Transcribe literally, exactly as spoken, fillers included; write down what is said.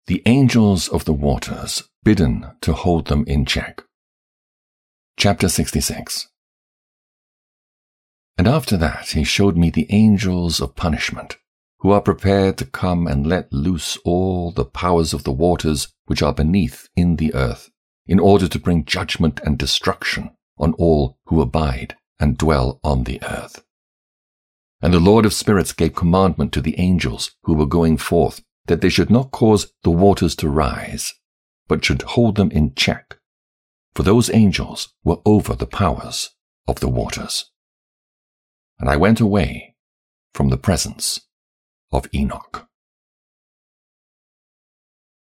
The angels of the waters bidden to hold them in check. Chapter sixty-six. And after that he showed me the angels of punishment, who are prepared to come and let loose all the powers of the waters which are beneath in the earth, in order to bring judgment and destruction on all who abide and dwell on the earth. And the Lord of spirits gave commandment to the angels who were going forth, that they should not cause the waters to rise, but should hold them in check, for those angels were over the powers of the waters. And I went away from the presence of Enoch.